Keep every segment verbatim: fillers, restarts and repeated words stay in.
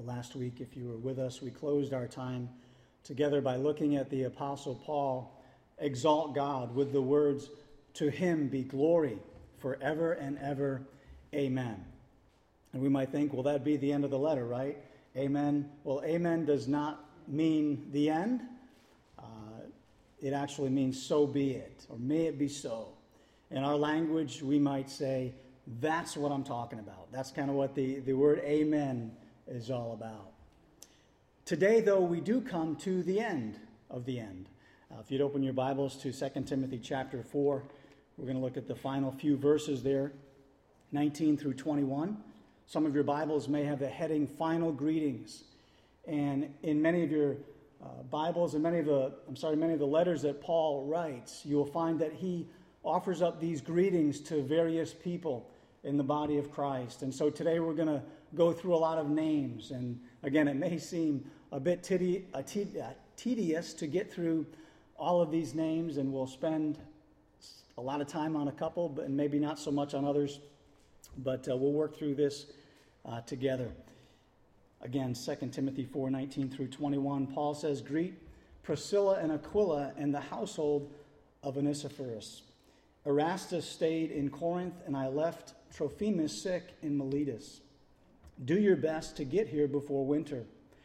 last week, if you were with us, we closed our time together by looking at the Apostle Paul exalt God with the words, "To him be glory forever and ever. Amen." And we might think, well, that'd be the end of the letter, right? Amen. Well, amen does not mean the end. Uh, it actually means so be it, or may it be so. In our language, we might say, that's what I'm talking about. That's kind of what the, the word amen is all about. Today, though, we do come to the end of the end. Uh, if you'd open your Bibles to Second Timothy chapter four, we're going to look at the final few verses there, nineteen through twenty-one. Some of your Bibles may have the heading Final Greetings. And in many of your uh, Bibles and many of the, I'm sorry, many of the letters that Paul writes, you will find that he offers up these greetings to various people in the body of Christ. And so today we're going to go through a lot of names. And again, it may seem a bit tedi- a te- uh, tedious to get through all of these names, and we'll spend a lot of time on a couple, but and maybe not so much on others. But uh, we'll work through this uh, together. Again, Second Timothy four, nineteen through twenty-one, Paul says, "Greet Priscilla and Aquila and the household of Onesiphorus. Erastus stayed in Corinth, and I left Trophimus sick in Miletus. Do your best to get here before winter.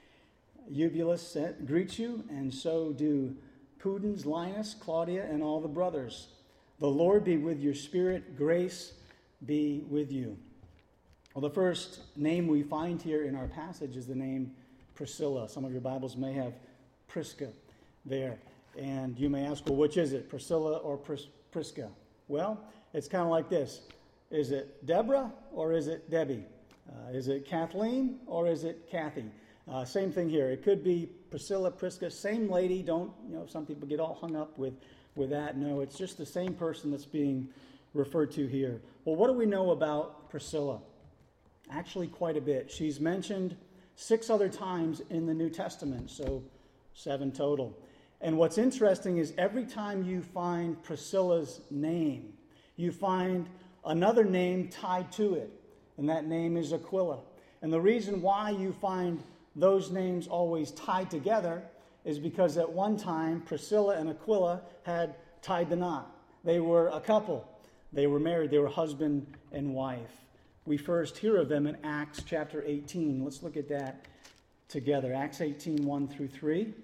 Eubulus greets you, and so do Pudens, Linus, Claudia, and all the brothers. The Lord be with your spirit. Grace be with you." Well, the first name we find here in our passage is the name Priscilla. Some of your Bibles may have Prisca there. And you may ask, well, which is it, Priscilla or Pris- Prisca? Well, it's kind of like this. Is it Deborah or is it Debbie? Uh, is it Kathleen or is it Kathy? Uh, same thing here. It could be Priscilla, Prisca, same lady. Don't, you know, some people get all hung up with, with that. No, it's just the same person that's being referred to here. Well, what do we know about Priscilla? Actually, quite a bit. She's mentioned six other times in the New Testament, so seven total. And what's interesting is every time you find Priscilla's name, you find another name tied to it, and that name is Aquila. And the reason why you find those names always tied together is because at one time Priscilla and Aquila had tied the knot. They were a couple. They were married. They were husband and wife. We first hear of them in Acts chapter eighteen. Let's look at that together. Acts eighteen, one through three.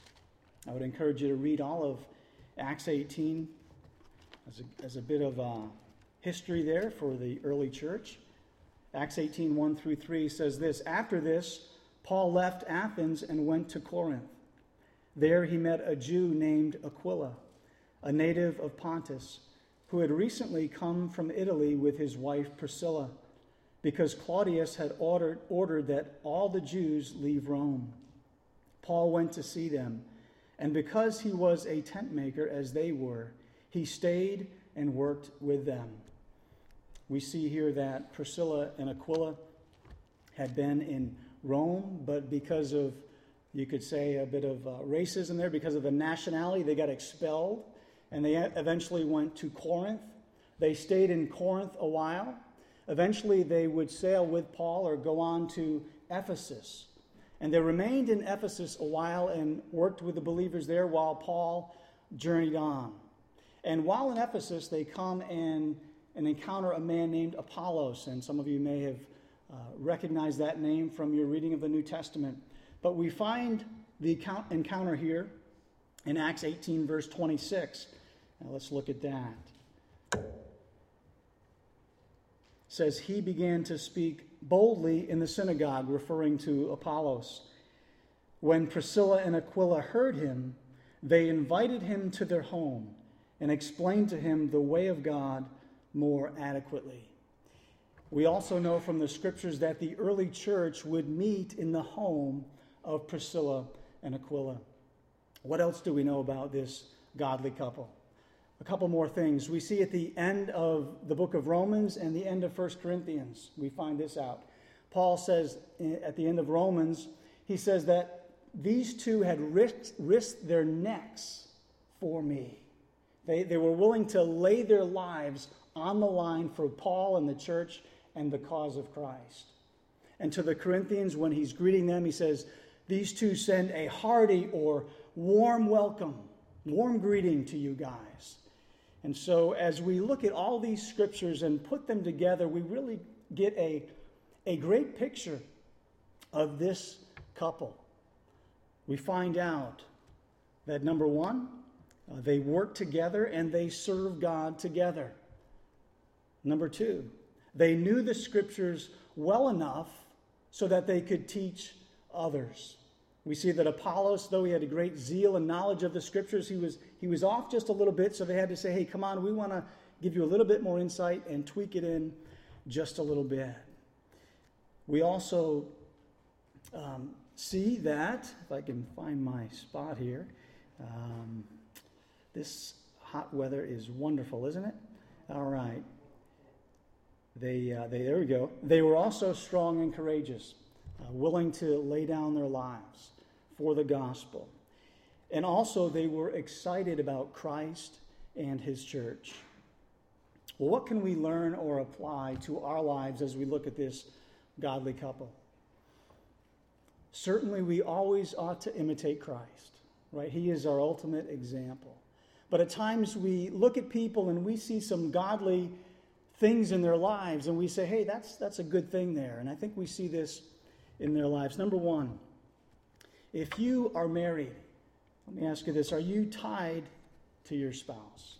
I would encourage you to read all of Acts eighteen as a, as a bit of uh, history there for the early church. Acts eighteen, one through three says this: "After this, Paul left Athens and went to Corinth. There he met a Jew named Aquila, a native of Pontus, who had recently come from Italy with his wife Priscilla, because Claudius had ordered, ordered that all the Jews leave Rome. Paul went to see them, and because he was a tent maker as they were, he stayed and worked with them." We see here that Priscilla and Aquila had been in Rome, but because of, you could say, a bit of uh, racism there, because of the nationality, they got expelled, and they eventually went to Corinth. They stayed in Corinth a while. Eventually, they would sail with Paul or go on to Ephesus. And they remained in Ephesus a while and worked with the believers there while Paul journeyed on. And while in Ephesus, they come and, and encounter a man named Apollos. And some of you may have uh, recognized that name from your reading of the New Testament. But we find the account, encounter here in Acts eighteen, verse twenty-six. Now let's look at that. It says, "He began to speak boldly in the synagogue," referring to Apollos. "When Priscilla and Aquila heard him, they invited him to their home and explained to him the way of God more adequately." We also know from the scriptures that the early church would meet in the home of Priscilla and Aquila. What else do we know about this godly couple? A couple more things. We see at the end of the book of Romans and the end of First Corinthians, we find this out. Paul says at the end of Romans, he says that these two had risked, risked their necks for me. They, they were willing to lay their lives on the line for Paul and the church and the cause of Christ. And to the Corinthians, when he's greeting them, he says, these two send a hearty or warm welcome, warm greeting to you guys. And so as we look at all these scriptures and put them together, we really get a, a great picture of this couple. We find out that, number one, uh, they work together and they serve God together. Number two, they knew the scriptures well enough so that they could teach others. We see that Apollos, though he had a great zeal and knowledge of the scriptures, he was, he was off just a little bit, so they had to say, hey, come on, we want to give you a little bit more insight and tweak it in just a little bit. We also um, see that, if I can find my spot here, um, this hot weather is wonderful, isn't it? All right. They, uh, they, there we go. They were also strong and courageous, uh, willing to lay down their lives for the gospel. And also they were excited about Christ and his church. Well, what can we learn or apply to our lives as we look at this godly couple? Certainly we always ought to imitate Christ, right? He is our ultimate example. But at times we look at people and we see some godly things in their lives, and we say, hey, that's that's a good thing there. And I think we see this in their lives. Number one, if you are married, let me ask you this, are you tied to your spouse?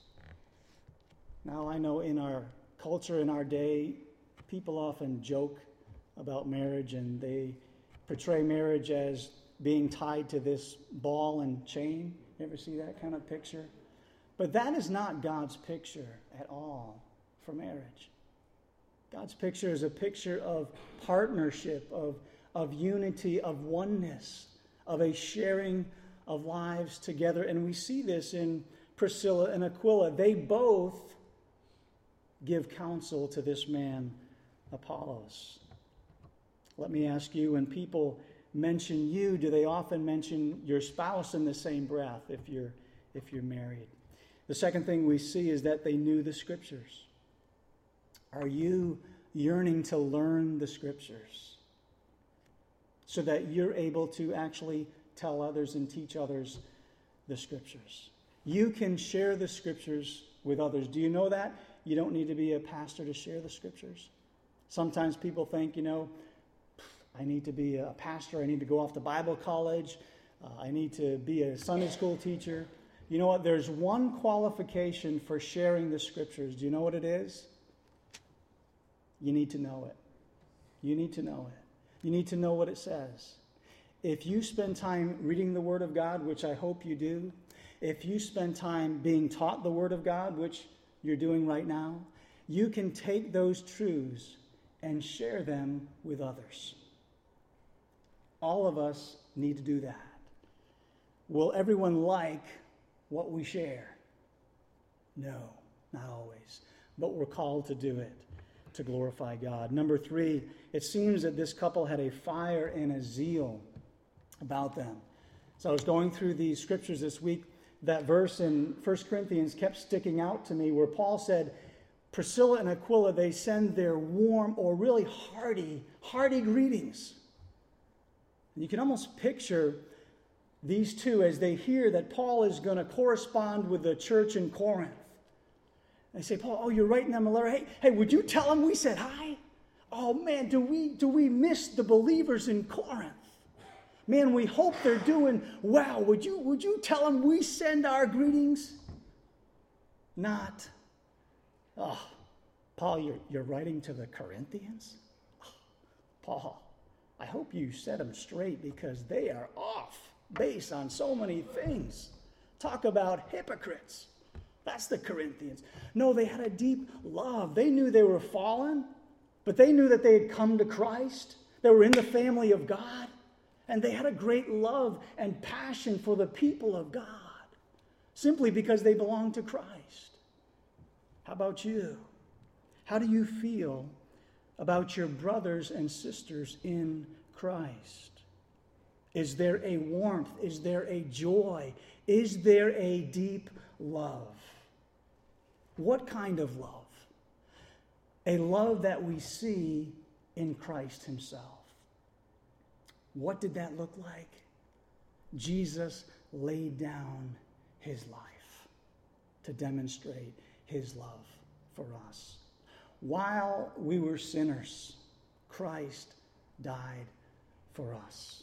Now, I know in our culture, in our day, people often joke about marriage, and they portray marriage as being tied to this ball and chain. You ever see that kind of picture? But that is not God's picture at all for marriage. God's picture is a picture of partnership, of, of unity, of oneness, of a sharing of lives together. And we see this in Priscilla and Aquila. They both give counsel to this man, Apollos. Let me ask you, when people mention you, do they often mention your spouse in the same breath if you're, if you're married? The second thing we see is that they knew the scriptures. Are you yearning to learn the scriptures so that you're able to actually tell others and teach others the scriptures? You can share the scriptures with others. Do you know that? You don't need to be a pastor to share the scriptures. Sometimes people think, you know, I need to be a pastor. I need to go off to Bible college. Uh, I need to be a Sunday school teacher. You know what? There's one qualification for sharing the scriptures. Do you know what it is? You need to know it. You need to know it. You need to know what it says. If you spend time reading the Word of God, which I hope you do, if you spend time being taught the Word of God, which you're doing right now, you can take those truths and share them with others. All of us need to do that. Will everyone like what we share? No, not always. But we're called to do it, to glorify God. Number three, it seems that this couple had a fire and a zeal about them. So I was going through these scriptures this week. That verse in First Corinthians kept sticking out to me where Paul said, Priscilla and Aquila, they send their warm or really hearty, hearty greetings. And you can almost picture these two as they hear that Paul is going to correspond with the church in Corinth. They say, Paul, oh, you're writing them a letter. Hey, hey, would you tell them we said hi? Oh, man, do we do we miss the believers in Corinth? Man, we hope they're doing well. Would you, would you tell them we send our greetings? Not, oh, Paul, you're, you're writing to the Corinthians? Oh, Paul, I hope you set them straight because they are off base on so many things. Talk about hypocrites. That's the Corinthians. No, they had a deep love. They knew they were fallen, but they knew that they had come to Christ. They were in the family of God, and they had a great love and passion for the people of God, simply because they belonged to Christ. How about you? How do you feel about your brothers and sisters in Christ? Is there a warmth? Is there a joy? Is there a deep love? What kind of love? A love that we see in Christ himself. What did that look like? Jesus laid down his life to demonstrate his love for us. While we were sinners, Christ died for us.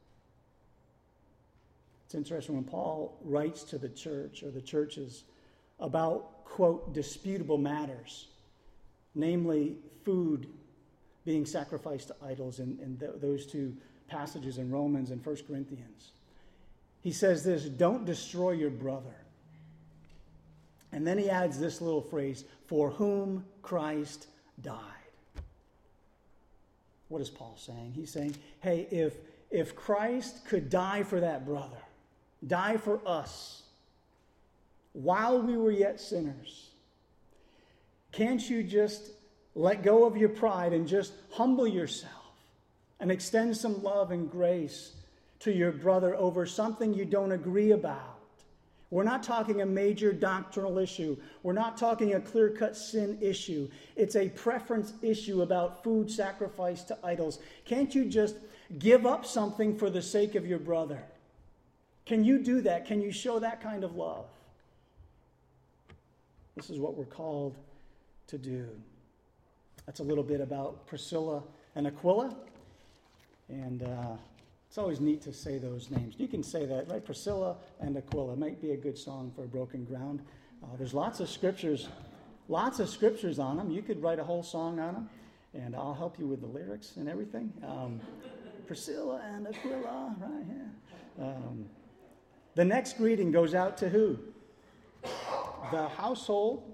It's interesting when Paul writes to the church or the churches about, quote, disputable matters, namely food being sacrificed to idols in, in th- those two passages in Romans and First Corinthians. He says this, don't destroy your brother. And then he adds this little phrase, for whom Christ died. What is Paul saying? He's saying, hey, if, if Christ could die for that brother, die for us, while we were yet sinners, can't you just let go of your pride and just humble yourself and extend some love and grace to your brother over something you don't agree about? We're not talking a major doctrinal issue. We're not talking a clear-cut sin issue. It's a preference issue about food sacrificed to idols. Can't you just give up something for the sake of your brother? Can you do that? Can you show that kind of love? This is what we're called to do. That's a little bit about Priscilla and Aquila. And uh, it's always neat to say those names. You can say that, right? Priscilla and Aquila. It might be a good song for broken ground. Uh, there's lots of scriptures, lots of scriptures on them. You could write a whole song on them, and I'll help you with the lyrics and everything. Um, Priscilla and Aquila, right here. Um, the next greeting goes out to who? The household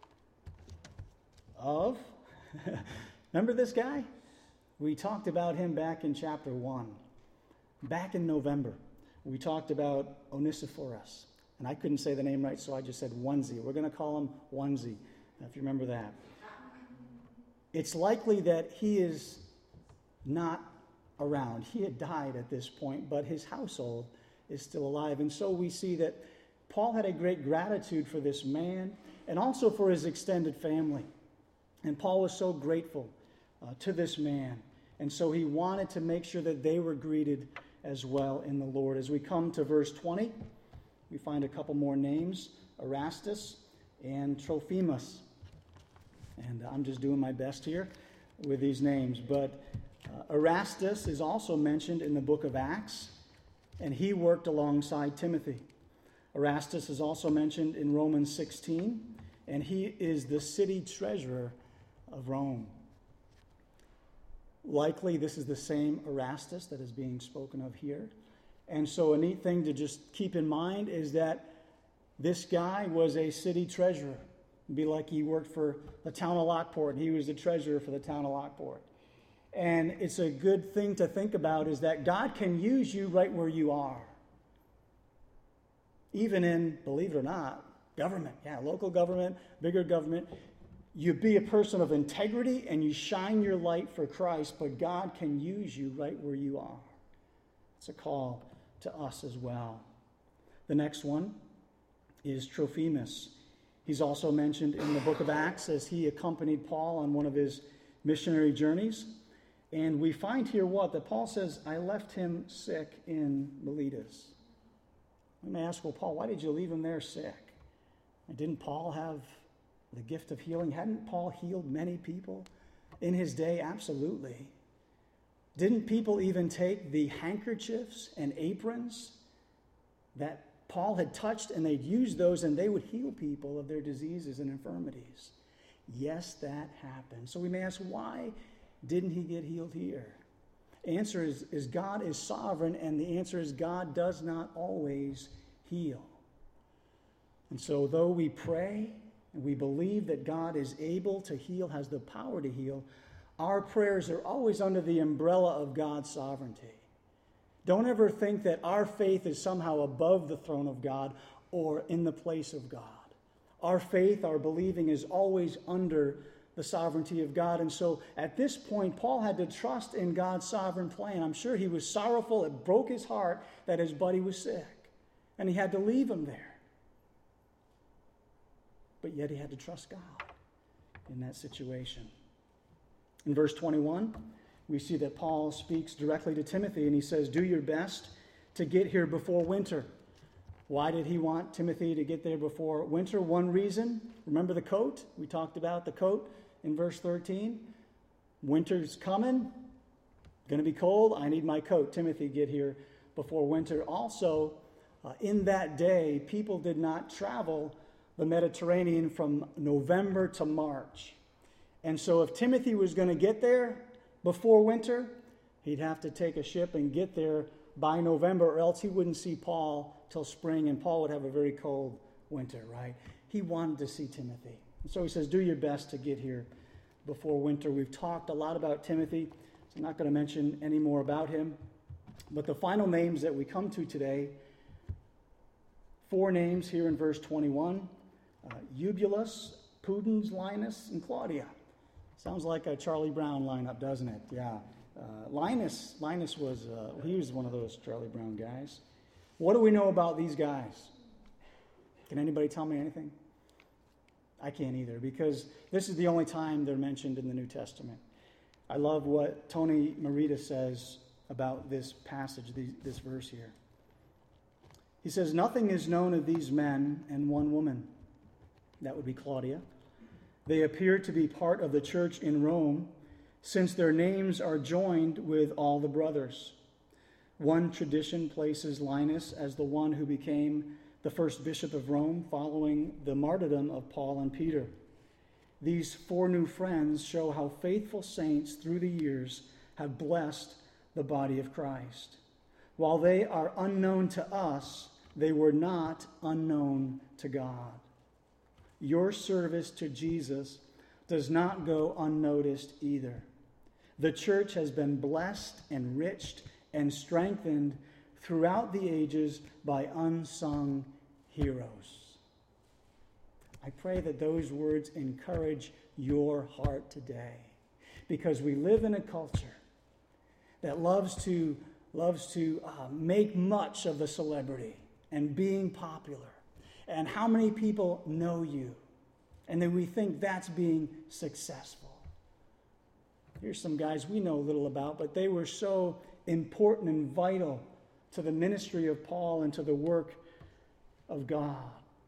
of... Remember this guy? We talked about him back in chapter one. Back in November, we talked about Onesiphorus. And I couldn't say the name right, so I just said Onesie. We're going to call him Onesie, if you remember that. It's likely that he is not around. He had died at this point, but his household is still alive. And so we see that Paul had a great gratitude for this man and also for his extended family. And Paul was so grateful uh, to this man. And so he wanted to make sure that they were greeted as well in the Lord. As we come to verse twenty, we find a couple more names, Erastus and Trophimus. And I'm just doing my best here with these names. But uh, Erastus is also mentioned in the book of Acts, and he worked alongside Timothy. Erastus is also mentioned in Romans sixteen, and he is the city treasurer of Rome. Likely this is the same Erastus that is being spoken of here. And so a neat thing to just keep in mind is that this guy was a city treasurer. It'd be like he worked for the town of Lockport, and he was the treasurer for the town of Lockport. And it's a good thing to think about is that God can use you right where you are. Even in, believe it or not, government. Yeah, local government, bigger government. You be a person of integrity and you shine your light for Christ, but God can use you right where you are. It's a call to us as well. The next one is Trophimus. He's also mentioned in the book of Acts as he accompanied Paul on one of his missionary journeys. And we find here what? That Paul says, I left him sick in Miletus. Let me ask, well, Paul, why did you leave him there sick? And didn't Paul have the gift of healing? Hadn't Paul healed many people in his day? Absolutely. Didn't people even take the handkerchiefs and aprons that Paul had touched, and they'd use those and they would heal people of their diseases and infirmities? Yes, that happened. So we may ask, why didn't he get healed here? Answer is, is God is sovereign, and the answer is God does not always heal. And so though we pray and we believe that God is able to heal, has the power to heal, our prayers are always under the umbrella of God's sovereignty. Don't ever think that our faith is somehow above the throne of God or in the place of God. Our faith, our believing is always under the sovereignty of God. And so at this point, Paul had to trust in God's sovereign plan. I'm sure he was sorrowful. It broke his heart that his buddy was sick, and he had to leave him there. But yet he had to trust God in that situation. In verse twenty-one, we see that Paul speaks directly to Timothy, and he says, do your best to get here before winter. Why did he want Timothy to get there before winter? One reason, remember the coat? We talked about the coat in verse thirteen. Winter's coming, going to be cold. I need my coat. Timothy, get here before winter. Also, uh, in that day, people did not travel the Mediterranean from November to March. And so if Timothy was going to get there before winter, he'd have to take a ship and get there by November, or else he wouldn't see Paul till spring, and Paul would have a very cold winter, right? He wanted to see Timothy. And so he says, do your best to get here before winter. We've talked a lot about Timothy, so I'm not going to mention any more about him. But the final names that we come to today, four names here in verse twenty-one, uh, Eubulus, Pudens, Linus, and Claudia. Sounds like a Charlie Brown lineup, doesn't it? Yeah. Uh, Linus, Linus was, uh, he was one of those Charlie Brown guys. What do we know about these guys? Can anybody tell me anything? I can't either, because this is the only time they're mentioned in the New Testament. I love what Tony Merida says about this passage, this verse here. He says, nothing is known of these men and one woman. That would be Claudia. They appear to be part of the church in Rome, since their names are joined with all the brothers. One tradition places Linus as the one who became the first bishop of Rome following the martyrdom of Paul and Peter. These four new friends show how faithful saints through the years have blessed the body of Christ. While they are unknown to us, they were not unknown to God. Your service to Jesus does not go unnoticed either. The church has been blessed, enriched, and strengthened throughout the ages by unsung heroes. I pray that those words encourage your heart today, because we live in a culture that loves to, loves to uh, make much of the celebrity and being popular, and how many people know you, and then we think that's being successful. Here's some guys we know little about, but they were so important and vital to the ministry of Paul and to the work of God.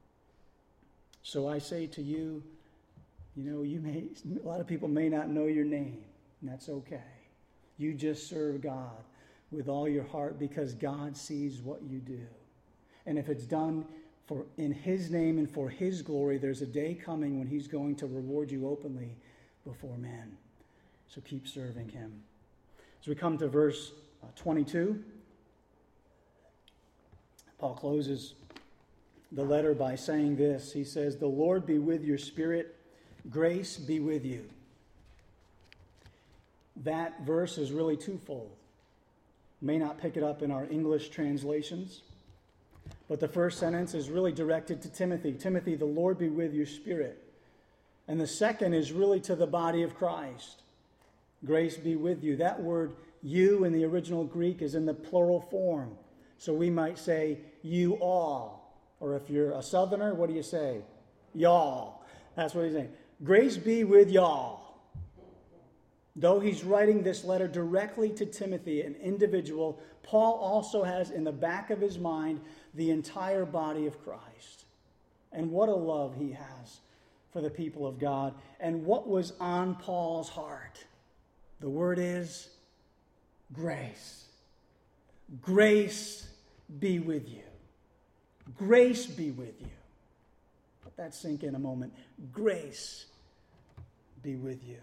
So I say to you, you know, you may, a lot of people may not know your name, and that's okay. You just serve God with all your heart, because God sees what you do. And if it's done for in His name and for His glory, there's a day coming when He's going to reward you openly before men. So keep serving Him. As we come to verse twenty-two, Paul closes the letter by saying this. He says, "The Lord be with your spirit, grace be with you." That verse is really twofold. May not pick it up in our English translations, but the first sentence is really directed to Timothy. Timothy, the Lord be with your spirit. And the second is really to the body of Christ. Grace be with you. That word you in the original Greek is in the plural form. So we might say you all. Or if you're a southerner, what do you say? Y'all. That's what he's saying. Grace be with y'all. Though he's writing this letter directly to Timothy, an individual, Paul also has in the back of his mind the entire body of Christ. And what a love he has for the people of God. And what was on Paul's heart? The word is grace. Grace be with you. Grace be with you. Let that sink in a moment. Grace be with you.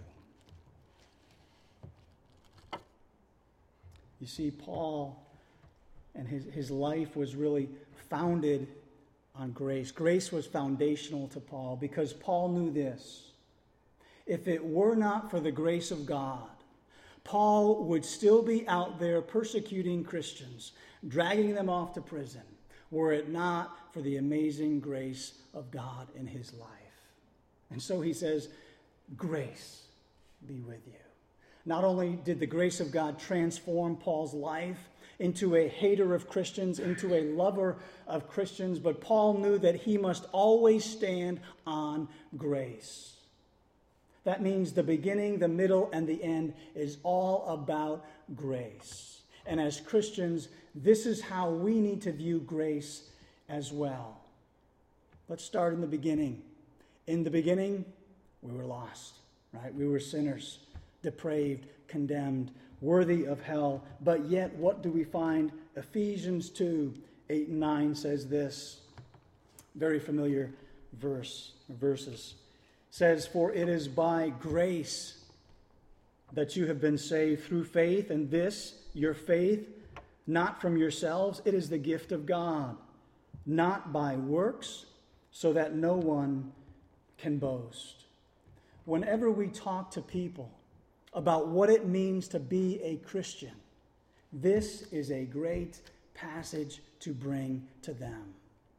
You see, Paul and his, his life was really founded on grace. Grace was foundational to Paul because Paul knew this. If it were not for the grace of God, Paul would still be out there persecuting Christians, dragging them off to prison, were it not for the amazing grace of God in his life. And so he says, grace be with you. Not only did the grace of God transform Paul's life into a hater of Christians, into a lover of Christians, but Paul knew that he must always stand on grace. That means the beginning, the middle, and the end is all about grace. And as Christians, this is how we need to view grace as well. Let's start in the beginning. In the beginning, we were lost, right? We were sinners, depraved, condemned, worthy of hell. But yet, what do we find? Ephesians two, eight and nine says this. Very familiar verse, verses. Says, "For it is by grace that you have been saved through faith, and this, your faith, not from yourselves, it is the gift of God, not by works, so that no one can boast." Whenever we talk to people about what it means to be a Christian, this is a great passage to bring to them.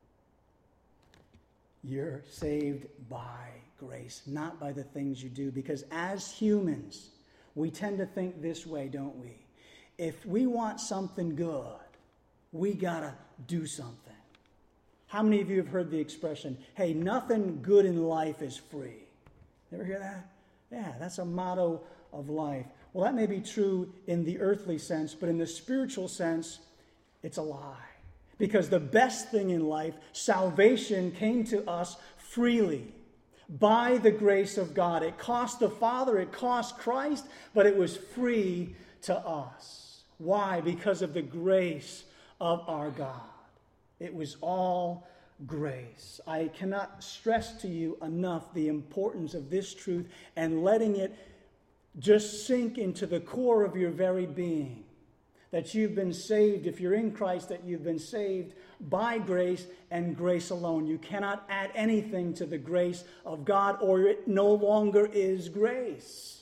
You're saved by grace, not by the things you do. Because as humans, we tend to think this way, don't we? If we want something good, we gotta do something. How many of you have heard the expression, hey, nothing good in life is free? Ever hear that? Yeah, that's a motto of life. Well, that may be true in the earthly sense, but in the spiritual sense, it's a lie. Because the best thing in life, salvation, came to us freely by the grace of God. It cost the Father, it cost Christ, but it was free to us. Why? Because of the grace of our God. It was all grace. I cannot stress to you enough the importance of this truth and letting it just sink into the core of your very being. That you've been saved, if you're in Christ, that you've been saved by grace and grace alone. You cannot add anything to the grace of God, or it no longer is grace.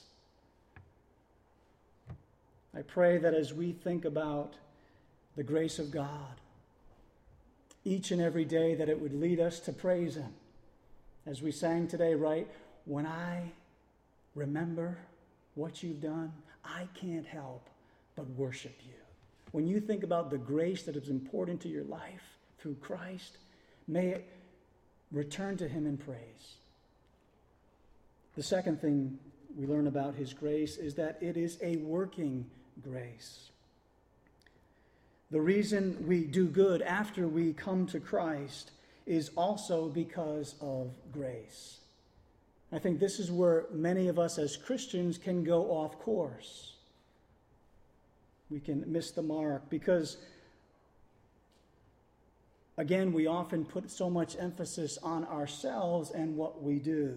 I pray that as we think about the grace of God, each and every day, that it would lead us to praise Him. As we sang today, right? When I remember what you've done, I can't help but worship you. When you think about the grace that is important to your life through Christ, may it return to Him in praise. The second thing we learn about His grace is that it is a working grace. The reason we do good after we come to Christ is also because of grace. I think this is where many of us as Christians can go off course. We can miss the mark because, again, we often put so much emphasis on ourselves and what we do.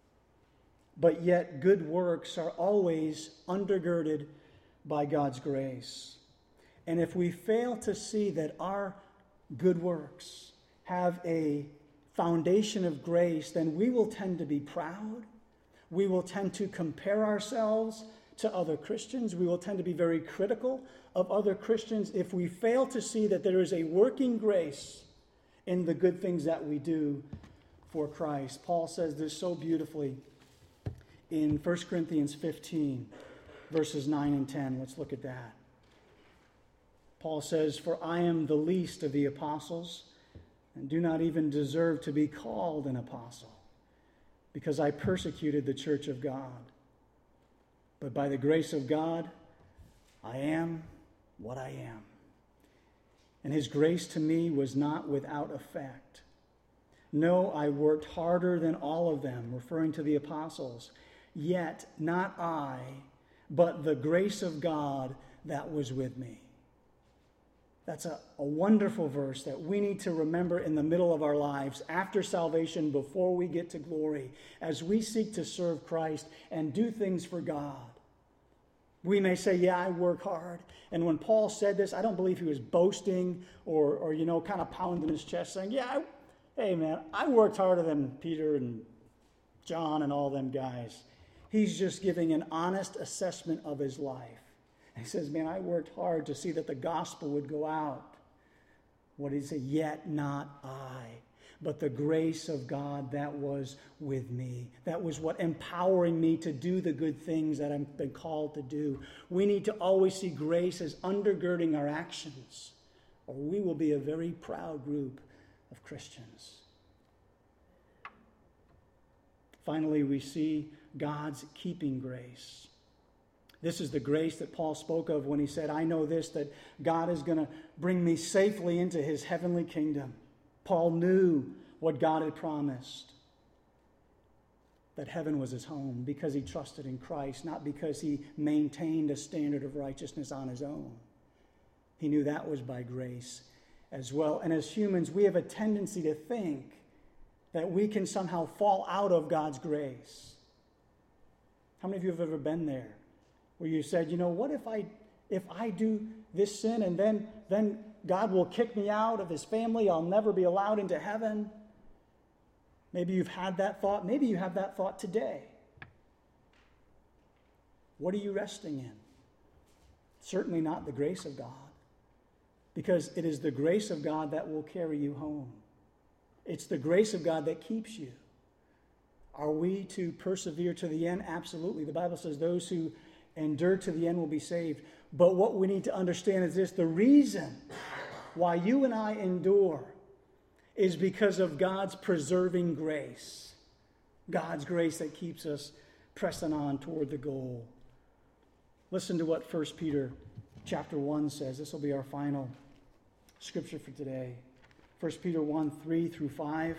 But yet, good works are always undergirded by God's grace. And if we fail to see that our good works have a foundation of grace, then we will tend to be proud. We will tend to compare ourselves to other Christians. We will tend to be very critical of other Christians if we fail to see that there is a working grace in the good things that we do for Christ. Paul says this so beautifully in First Corinthians fifteen, verses nine and ten. Let's look at that. Paul says, "For I am the least of the apostles, and do not even deserve to be called an apostle, because I persecuted the church of God. But by the grace of God, I am what I am. And His grace to me was not without effect. No, I worked harder than all of them," referring to the apostles. "Yet not I, but the grace of God that was with me." That's a, a wonderful verse that we need to remember in the middle of our lives, after salvation, before we get to glory, as we seek to serve Christ and do things for God. We may say, yeah, I work hard. And when Paul said this, I don't believe he was boasting or, or you know, kind of pounding his chest saying, yeah, I, hey, man, I worked harder than Peter and John and all them guys. He's just giving an honest assessment of his life. He says, man, I worked hard to see that the gospel would go out. What did he say? Yet not I, but the grace of God that was with me. That was what empowering me to do the good things that I've been called to do. We need to always see grace as undergirding our actions, or we will be a very proud group of Christians. Finally, we see God's keeping grace. This is the grace that Paul spoke of when he said, I know this, that God is going to bring me safely into his heavenly kingdom. Paul knew what God had promised, that heaven was his home, because he trusted in Christ, not because he maintained a standard of righteousness on his own. He knew that was by grace as well. And as humans, we have a tendency to think that we can somehow fall out of God's grace. How many of you have ever been there, where you said, you know, what if I if I do this sin and then, then God will kick me out of his family, I'll never be allowed into heaven? Maybe you've had that thought. Maybe you have that thought today. What are you resting in? Certainly not the grace of God, because it is the grace of God that will carry you home. It's the grace of God that keeps you. Are we to persevere to the end? Absolutely. The Bible says those who endure to the end will be saved. But what we need to understand is this: the reason why you and I endure is because of God's preserving grace. God's grace that keeps us pressing on toward the goal. Listen to what First Peter chapter one says. This will be our final scripture for today. First Peter one, three through five.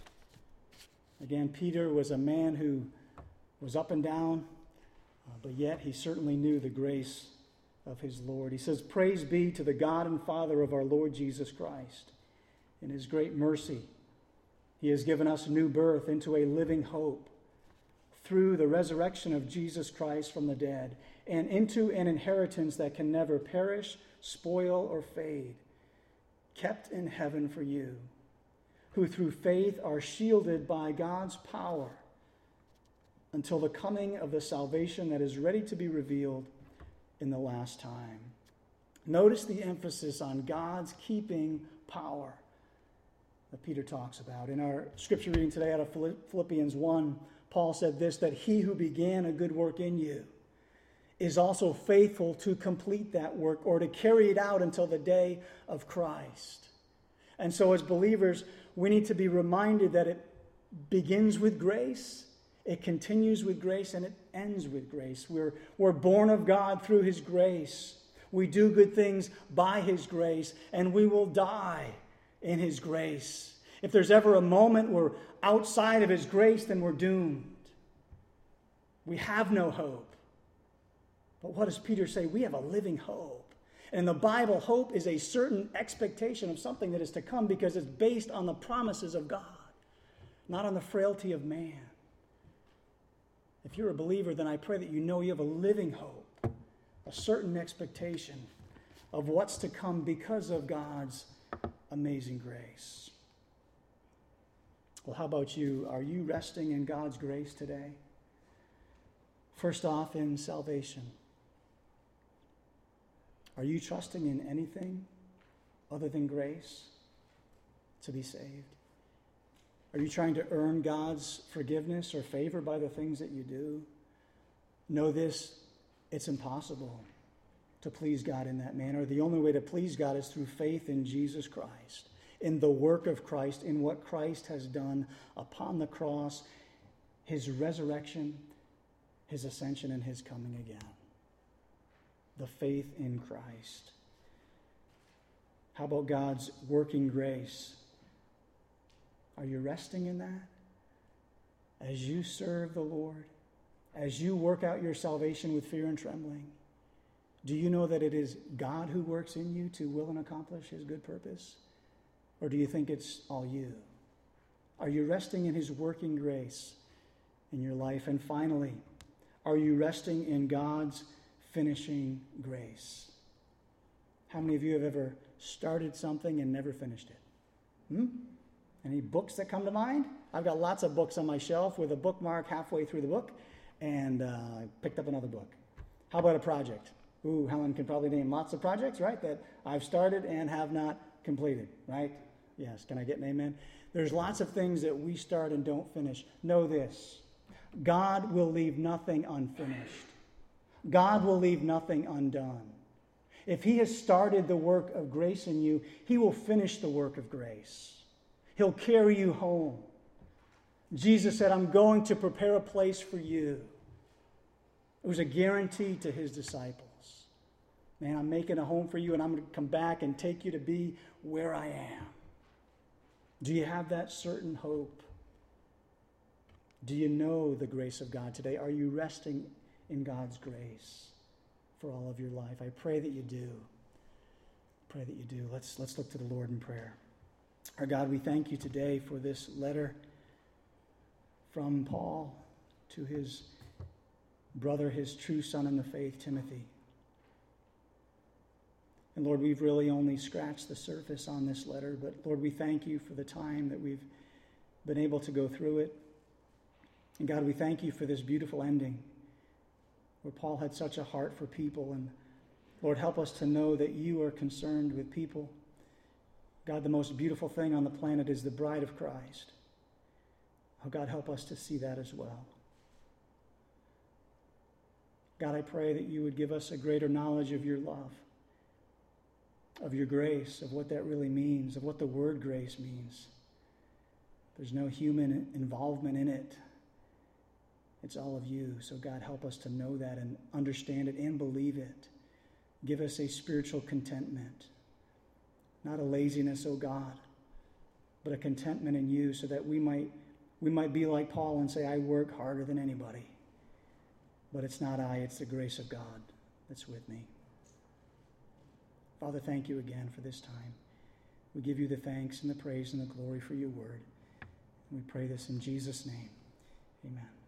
Again, Peter was a man who was up and down, uh, but yet he certainly knew the grace of his Lord. He says, Praise be to the God and Father of our Lord Jesus Christ. In his great mercy, he has given us new birth into a living hope through the resurrection of Jesus Christ from the dead, and into an inheritance that can never perish, spoil, or fade, kept in heaven for you, who through faith are shielded by God's power until the coming of the salvation that is ready to be revealed in the last time. Notice the emphasis on God's keeping power that Peter talks about. In our scripture reading today out of Philippians one, Paul said this, that he who began a good work in you is also faithful to complete that work, or to carry it out until the day of Christ. And so as believers, we need to be reminded that it begins with grace, it continues with grace, and it ends with grace. We're, we're born of God through his grace. We do good things by his grace, and we will die in his grace. If there's ever a moment we're outside of his grace, then we're doomed. We have no hope. But what does Peter say? We have a living hope. And in the Bible, hope is a certain expectation of something that is to come, because it's based on the promises of God, not on the frailty of man. If you're a believer, then I pray that you know you have a living hope, a certain expectation of what's to come because of God's amazing grace. Well, how about you? Are you resting in God's grace today? First off, in salvation. Are you trusting in anything other than grace to be saved? Are you trying to earn God's forgiveness or favor by the things that you do? Know this, it's impossible to please God in that manner. The only way to please God is through faith in Jesus Christ, in the work of Christ, in what Christ has done upon the cross, his resurrection, his ascension, and his coming again. The faith in Christ. How about God's working grace? Are you resting in that? As you serve the Lord, as you work out your salvation with fear and trembling, do you know that it is God who works in you to will and accomplish his good purpose? Or do you think it's all you? Are you resting in his working grace in your life? And finally, are you resting in God's finishing grace? How many of you have ever started something and never finished it? Hmm? Any books that come to mind? I've got lots of books on my shelf with a bookmark halfway through the book, and uh, I picked up another book. How about a project? Ooh, Helen can probably name lots of projects, right, that I've started and have not completed, right? Yes, can I get an amen? There's lots of things that we start and don't finish. Know this, God will leave nothing unfinished. God will leave nothing undone. If he has started the work of grace in you, he will finish the work of grace. He'll carry you home. Jesus said, I'm going to prepare a place for you. It was a guarantee to his disciples. Man, I'm making a home for you, and I'm going to come back and take you to be where I am. Do you have that certain hope? Do you know the grace of God today? Are you resting in God's grace for all of your life? I pray that you do. Pray that you do. Let's, let's look to the Lord in prayer. Our God, we thank you today for this letter from Paul to his brother, his true son in the faith, Timothy. And Lord, we've really only scratched the surface on this letter, but Lord, we thank you for the time that we've been able to go through it. And God, we thank you for this beautiful ending where Paul had such a heart for people. And Lord, help us to know that you are concerned with people. God, the most beautiful thing on the planet is the bride of Christ. Oh, God, help us to see that as well. God, I pray that you would give us a greater knowledge of your love, of your grace, of what that really means, of what the word grace means. There's no human involvement in it. It's all of you. So God, help us to know that and understand it and believe it. Give us a spiritual contentment, not a laziness, oh God, but a contentment in you, so that we might we might be like Paul and say, I work harder than anybody. But it's not I, it's the grace of God that's with me. Father, thank you again for this time. We give you the thanks and the praise and the glory for your word. And we pray this in Jesus' name. Amen.